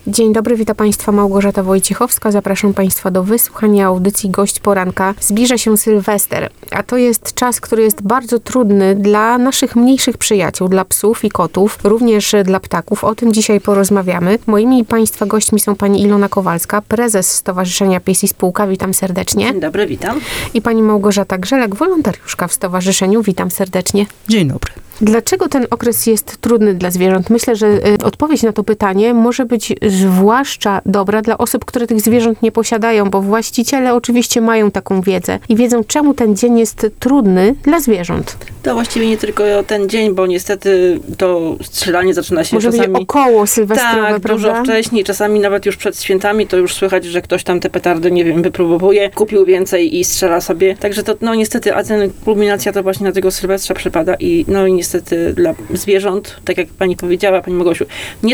Dzień dobry, witam Państwa Małgorzata Wojciechowska. Zapraszam Państwa do wysłuchania audycji Gość Poranka. Zbliża się Sylwester, a to jest czas, który jest bardzo trudny dla naszych mniejszych przyjaciół, dla psów i kotów, również dla ptaków. O tym dzisiaj porozmawiamy. Moimi i Państwa gośćmi są pani Ilona Kowalska, prezes Stowarzyszenia Pies i Spółka. Witam serdecznie. Dzień dobry, witam. I pani Małgorzata Grzelek, wolontariuszka w stowarzyszeniu. Witam serdecznie. Dzień dobry. Dlaczego ten okres jest trudny dla zwierząt? Myślę, że odpowiedź na to pytanie może być zwłaszcza dobra dla osób, które tych zwierząt nie posiadają, bo właściciele oczywiście mają taką wiedzę i wiedzą, czemu ten dzień jest trudny dla zwierząt. To właściwie nie tylko ten dzień, bo niestety to strzelanie zaczyna się może czasami... być około sylwestrowe, tak, prawda? dużo wcześniej, czasami nawet już przed świętami to już słychać, że ktoś tam te petardy, nie wiem, wypróbowuje, kupił więcej i strzela sobie. Także to, no niestety, a ten kulminacja to właśnie na tego Sylwestra przypada i no i niestety dla zwierząt, tak jak pani powiedziała, pani Małgosiu,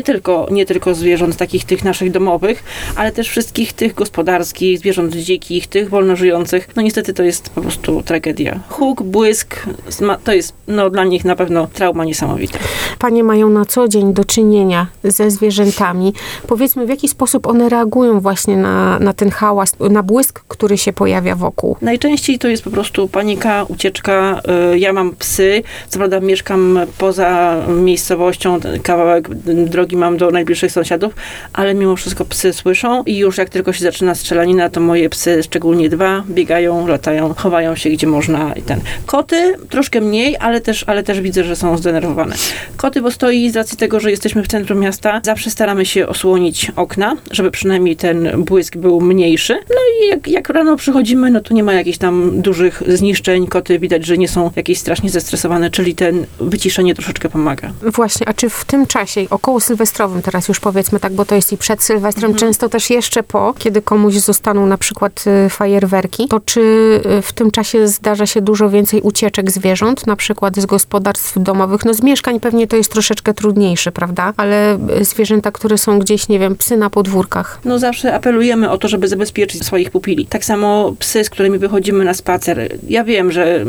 nie tylko zwierząt takich tych naszych domowych, ale też wszystkich tych gospodarskich, zwierząt dzikich, tych wolnożyjących. No niestety to jest po prostu tragedia. Huk, błysk, to jest no dla nich na pewno trauma niesamowita. Panie mają na co dzień do czynienia ze zwierzętami. Powiedzmy, w jaki sposób one reagują właśnie na ten hałas, na błysk, który się pojawia wokół? Najczęściej to jest po prostu panika, ucieczka. Ja mam psy, co prawda mieszkam poza miejscowością, kawałek drogi mam do najbliższych sąsiadów, ale mimo wszystko psy słyszą i już jak tylko się zaczyna strzelanina, to moje psy, szczególnie 2, biegają, latają, chowają się gdzie można i ten. Koty troszkę mniej, ale też widzę, że są zdenerwowane. Koty, bo stoi z racji tego, że jesteśmy w centrum miasta, zawsze staramy się osłonić okna, żeby przynajmniej ten błysk był mniejszy. No i jak rano przychodzimy, no to nie ma jakichś tam dużych zniszczeń. Koty widać, że nie są jakieś strasznie zestresowane, czyli ten wyciszenie troszeczkę pomaga. Właśnie, a czy w tym czasie, około sylwestrowym teraz już powiedzmy tak, bo to jest i przed Sylwestrem, często też jeszcze po, kiedy komuś zostaną na przykład fajerwerki, to czy w tym czasie zdarza się dużo więcej ucieczek zwierząt, na przykład z gospodarstw domowych? No z mieszkań pewnie to jest troszeczkę trudniejsze, prawda? Ale zwierzęta, które są gdzieś, nie wiem, psy na podwórkach. No zawsze apelujemy o to, żeby zabezpieczyć swoich pupili. Tak samo psy, z którymi wychodzimy na spacer. Ja wiem, że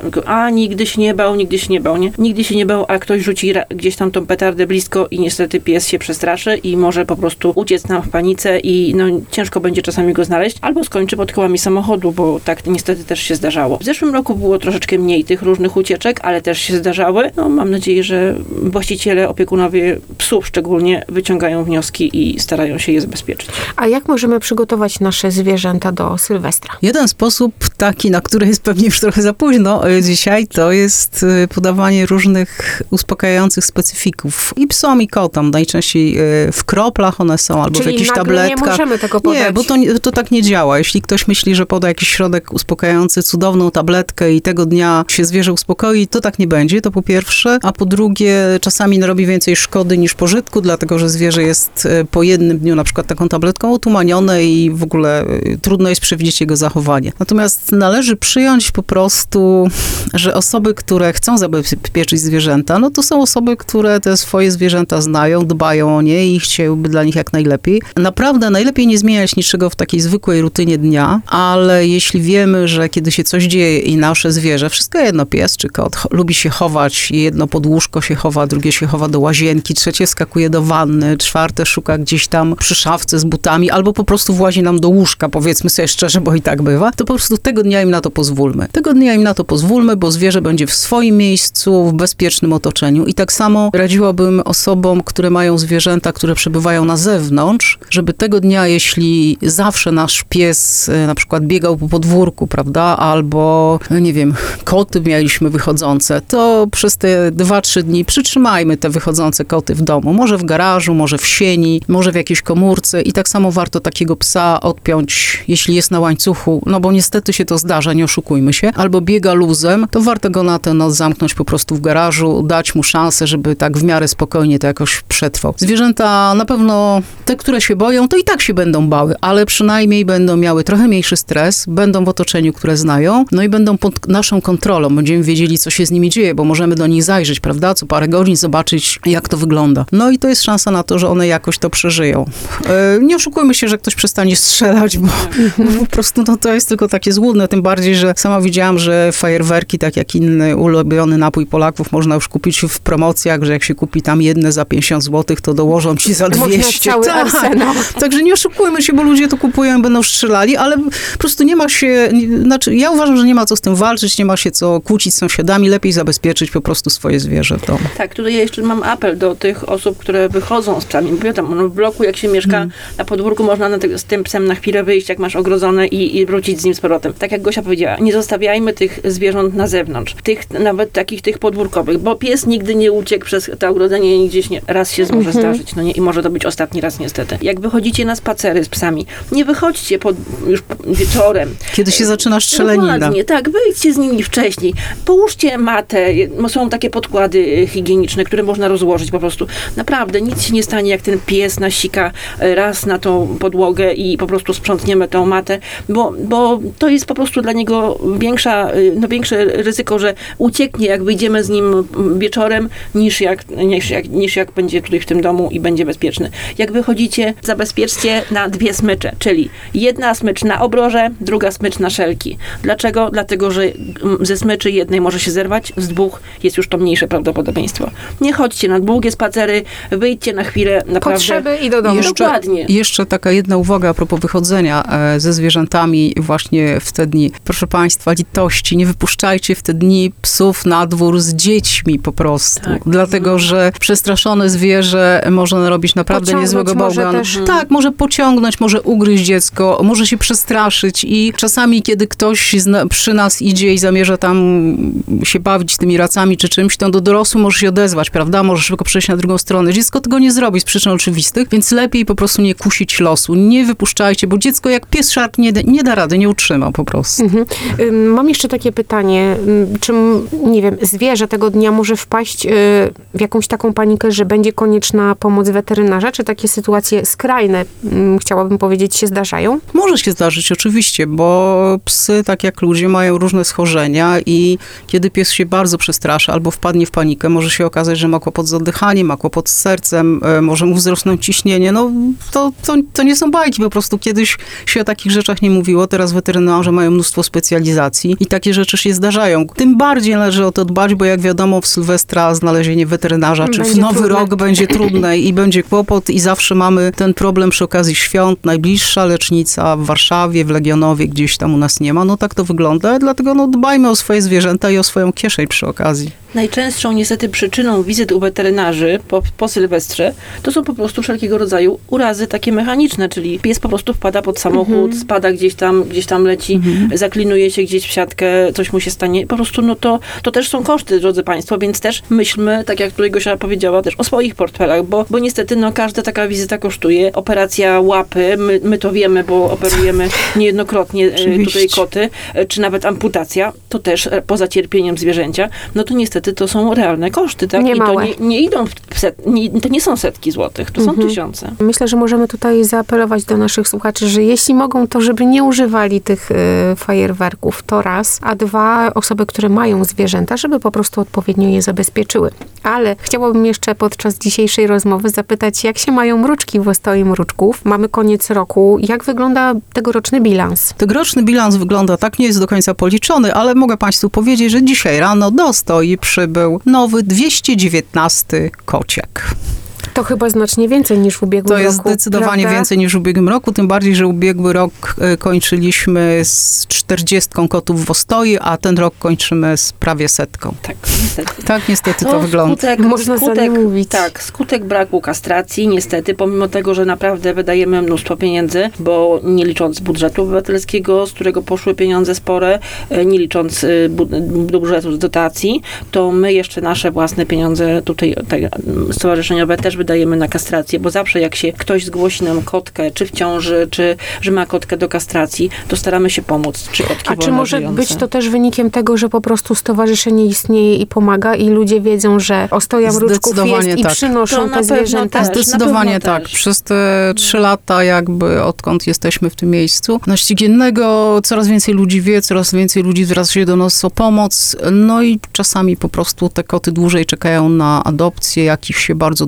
nigdy się nie bał, nie? Nigdy się nie bał, a ktoś rzuci gdzieś tam tą petardę blisko i niestety pies się przestraszy i może po prostu uciec nam w panice i no ciężko będzie czasami go znaleźć, albo skończy pod kołami samochodu, bo tak niestety też się zdarzało. W zeszłym roku było troszeczkę mniej tych różnych ucieczek, ale też się zdarzały. No mam nadzieję, że właściciele, opiekunowie psów szczególnie wyciągają wnioski i starają się je zabezpieczyć. A jak możemy przygotować nasze zwierzęta do Sylwestra? Jeden sposób taki, na który jest pewnie już trochę za późno dzisiaj, to jest podawanie różnych uspokajających specyfików. I psom, i kotom. Najczęściej w kroplach one są, albo czyli w jakichś nagle tabletkach. nie możemy tego podać. Nie, bo to tak nie działa. Jeśli ktoś myśli, że poda jakiś środek uspokajający, cudowną tabletkę i tego dnia się zwierzę uspokoi, to tak nie będzie, to po pierwsze. A po drugie, czasami robi więcej szkody niż pożytku, dlatego że zwierzę jest po jednym dniu na przykład taką tabletką otumanione i w ogóle trudno jest przewidzieć jego zachowanie. Natomiast należy przyjąć po prostu, że osoby, które chcą zabezpieczyć zwierzęta, no to są osoby, które te swoje zwierzęta znają, dbają o nie i chciałyby dla nich jak najlepiej. Naprawdę najlepiej nie zmieniać niczego w takiej zwykłej rutynie dnia, ale jeśli wiemy, że kiedy się coś dzieje i nasze zwierzę, wszystko jedno, pies czy kot, lubi się chować, jedno pod łóżko się chowa, drugie się chowa do łazienki, trzecie skakuje do wanny, czwarte szuka gdzieś tam przy szafce z butami, albo po prostu włazi nam do łóżka, powiedzmy sobie szczerze, bo i tak bywa, to po prostu tego dnia im na to pozwólmy. Tego dnia im na to pozwólmy, bo zwierzę będzie w swoim miejscu, w bezpiecznym otoczeniu. I tak samo radziłabym osobom, które mają zwierzęta, które przebywają na zewnątrz, żeby tego dnia, jeśli zawsze nasz pies na przykład biegał po podwórku, prawda, albo, nie wiem, koty mieliśmy wychodzące, to przez te 2-3 dni przytrzymajmy te wychodzące koty w domu. Może w garażu, może w sieni, może w jakiejś komórce i tak samo warto takiego psa odpiąć, jeśli jest na łańcuchu, no bo niestety się to zdarza, nie oszukujmy się, albo biega luzem, to warto go na tę noc zamknąć po prostu w garażu, dać mu szansę, żeby tak w miarę spokojnie to jakoś przetrwał. Zwierzęta na pewno, te, które się boją, to i tak się będą bały, ale przynajmniej będą miały trochę mniejszy stres, będą w otoczeniu, które znają, no i będą pod naszą kontrolą. Będziemy wiedzieli, co się z nimi dzieje, bo możemy do nich zajrzeć, prawda? Co parę godzin zobaczyć, jak to wygląda. No i to jest szansa na to, że one jakoś to przeżyją. Nie oszukujmy się, że ktoś przestanie strzelać, bo po prostu no, to jest tylko takie złudne, tym bardziej, że sama widziałam, że fajerwerki, tak jak inny ulubiony napój Polaków, Polaków można już kupić w promocjach, że jak się kupi tam jedne za 50 zł, to dołożą ci za 200. Można cały arsenał. Także nie oszukujmy się, bo ludzie to kupują i będą strzelali, ale po prostu nie ma się, znaczy ja uważam, że nie ma co z tym walczyć, nie ma się co kłócić z sąsiadami, lepiej zabezpieczyć po prostu swoje zwierzę w domu. Tak, tutaj ja jeszcze mam apel do tych osób, które wychodzą z psami. Mówię tam, w bloku jak się mieszka na podwórku, można z tym psem na chwilę wyjść, jak masz ogrodzone i wrócić z nim z powrotem. Tak jak Gosia powiedziała, nie zostawiajmy tych zwierząt na zewnątrz. Nawet tych podwórkowych, bo pies nigdy nie uciekł przez to ogrodzenie i gdzieś nie. Raz się może zdarzyć, no nie? I może to być ostatni raz niestety. Jak wychodzicie na spacery z psami, nie wychodźcie już wieczorem. Kiedy się zaczyna strzelanina. Dokładnie, tak, wyjdźcie z nimi wcześniej. Połóżcie matę, są takie podkłady higieniczne, które można rozłożyć po prostu. Naprawdę, nic się nie stanie, jak ten pies nasika raz na tą podłogę i po prostu sprzątniemy tą matę, bo to jest po prostu dla niego większe ryzyko, że ucieknie, jak wyjdziemy z nim wieczorem, niż jak będzie tutaj w tym domu i będzie bezpieczny. Jak wychodzicie, zabezpieczcie na 2 smycze, czyli jedna smycz na obroże, druga smycz na szelki. Dlaczego? Dlatego, że ze smyczy jednej może się zerwać, z 2 jest już to mniejsze prawdopodobieństwo. Nie chodźcie na długie spacery, wyjdźcie na chwilę, naprawdę. Potrzeby i do domu. Dokładnie. Jeszcze taka jedna uwaga a propos wychodzenia ze zwierzętami właśnie w te dni. Proszę Państwa, litości, nie wypuszczajcie w te dni psów na dwór z dziećmi po prostu. Tak. Dlatego, że przestraszone zwierzę może narobić naprawdę niezłego bałaganu. Tak, może pociągnąć, może ugryźć dziecko, może się przestraszyć i czasami, kiedy ktoś przy nas idzie i zamierza tam się bawić tymi racami czy czymś, to do dorosły może się odezwać, prawda? Może szybko przejść na drugą stronę. Dziecko tego nie zrobi z przyczyn oczywistych, więc lepiej po prostu nie kusić losu. Nie wypuszczajcie, bo dziecko jak pies szarpnie, nie da rady, nie utrzyma po prostu. Mam jeszcze takie pytanie. Czy, nie wiem, zwierzę tego dnia może wpaść w jakąś taką panikę, że będzie konieczna pomoc weterynarza? Czy takie sytuacje skrajne, chciałabym powiedzieć, się zdarzają? Może się zdarzyć oczywiście, bo psy, tak jak ludzie, mają różne schorzenia i kiedy pies się bardzo przestraszy albo wpadnie w panikę, może się okazać, że ma kłopot z oddychaniem, ma kłopot z sercem, może mu wzrosnąć ciśnienie. No to nie są bajki, po prostu kiedyś się o takich rzeczach nie mówiło, teraz weterynarze mają mnóstwo specjalizacji i takie rzeczy się zdarzają. Tym bardziej należy o to dbać, bo jak wiadomo w Sylwestra znalezienie weterynarza, czy w Nowy Rok będzie trudne i będzie kłopot i zawsze mamy ten problem przy okazji świąt. Najbliższa lecznica w Warszawie, w Legionowie, gdzieś tam u nas nie ma. No tak to wygląda, dlatego dbajmy o swoje zwierzęta i o swoją kieszeń przy okazji. Najczęstszą niestety przyczyną wizyt u weterynarzy po Sylwestrze to są po prostu wszelkiego rodzaju urazy takie mechaniczne, czyli pies po prostu wpada pod samochód, spada gdzieś tam leci, zaklinuje się gdzieś w siatkę, coś mu się stanie. Po prostu to też są koszty, drodzy Państwo, więc też myślmy, tak jak tutaj Gosia powiedziała, też o swoich portfelach, bo niestety każda taka wizyta kosztuje. Operacja łapy, my to wiemy, bo operujemy niejednokrotnie tutaj koty, czy nawet amputacja, to też poza cierpieniem zwierzęcia, no to niestety to są realne koszty, tak? I to nie idą to nie są setki złotych, to są tysiące. Myślę, że możemy tutaj zaapelować do naszych słuchaczy, że jeśli mogą, to żeby nie używali tych fajerwerków, to raz, a 2, osoby, które mają zwierzęta, żeby po prostu odpowiednio je zabezpieczyły. Ale chciałabym jeszcze podczas dzisiejszej rozmowy zapytać, jak się mają mruczki w Ostoi Mruczków. Mamy koniec roku. Jak wygląda tegoroczny bilans? Tegoroczny bilans wygląda tak, nie jest do końca policzony, ale mogę Państwu powiedzieć, że dzisiaj rano do Ostoi przybył nowy 219 kociak. To chyba znacznie więcej niż w ubiegłym roku. To jest zdecydowanie prawda? więcej niż w ubiegłym roku, tym bardziej, że ubiegły rok kończyliśmy z 40 kotów w Ostoi, a ten rok kończymy z prawie 100. Tak, niestety. Tak, niestety to wygląda. Można zamówić. Tak, skutek braku kastracji, niestety, pomimo tego, że naprawdę wydajemy mnóstwo pieniędzy, bo nie licząc budżetu obywatelskiego, z którego poszły pieniądze spore, nie licząc budżetu z dotacji, to my jeszcze nasze własne pieniądze tutaj stowarzyszeniowe też wydajemy na kastrację, bo zawsze jak się ktoś zgłosi nam kotkę, czy w ciąży, czy że ma kotkę do kastracji, to staramy się pomóc, czy kotki A czy może wolnożyjące. być to też wynikiem tego, że po prostu stowarzyszenie istnieje i pomaga i ludzie wiedzą, że Ostoja Mruczków jest i tak. przynoszą te zwierzęta? też. Zdecydowanie tak. Też. Przez te 3 lata jakby odkąd jesteśmy w tym miejscu ścigiennego, coraz więcej ludzi wie, coraz więcej ludzi zwraca się do nas o pomoc, no i czasami po prostu te koty dłużej czekają na adopcję, jakich się bardzo dużo trafi.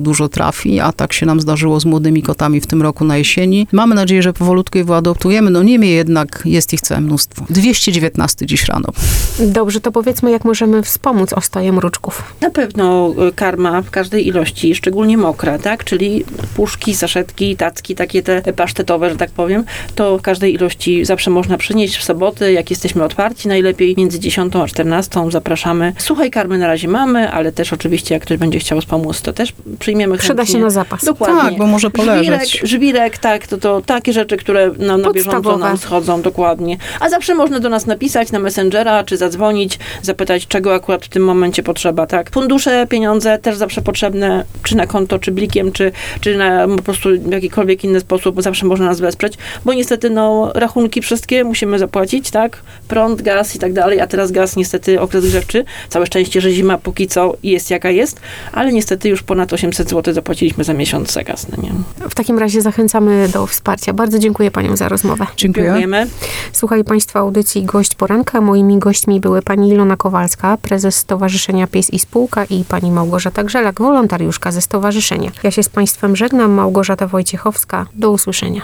trafi, a tak się nam zdarzyło z młodymi kotami w tym roku na jesieni. Mamy nadzieję, że powolutku je wyadoptujemy, no niemniej jednak jest ich całe mnóstwo. 219 dziś rano. Dobrze, to powiedzmy, jak możemy wspomóc ostoję mruczków. Na pewno karma w każdej ilości, szczególnie mokra, tak? Czyli puszki, saszetki, tacki, takie te pasztetowe, że tak powiem, to w każdej ilości zawsze można przynieść w soboty, jak jesteśmy otwarci, najlepiej między 10 a 14 zapraszamy. Suchej karmy na razie mamy, ale też oczywiście jak ktoś będzie chciał wspomóc, to też przyjmiemy Przyda chętnie. się na zapas. Dokładnie. Tak, bo może poleżeć. Żwirek, tak, to takie rzeczy, które na bieżąco Podstawowe. nam schodzą, dokładnie. A zawsze można do nas napisać na Messengera, czy zadzwonić, zapytać, czego akurat w tym momencie potrzeba, tak. Fundusze, pieniądze też zawsze potrzebne, czy na konto, czy blikiem, czy na po prostu w jakikolwiek inny sposób, zawsze można nas wesprzeć, bo niestety, rachunki wszystkie musimy zapłacić, tak, prąd, gaz i tak dalej, a teraz gaz niestety okres grzewczy, całe szczęście, że zima póki co jest jaka jest, ale niestety już ponad 800 zł zapłaciliśmy za miesiąc za gaz, no nie? W takim razie zachęcamy do wsparcia. Bardzo dziękuję paniom za rozmowę. Dziękuję. Dziękujemy. Słuchali państwo audycji Gość Poranka. Moimi gośćmi były pani Ilona Kowalska, prezes Stowarzyszenia Pies i Spółka, i pani Małgorzata Grzelak, wolontariuszka ze stowarzyszenia. Ja się z państwem żegnam, Małgorzata Wojciechowska. Do usłyszenia.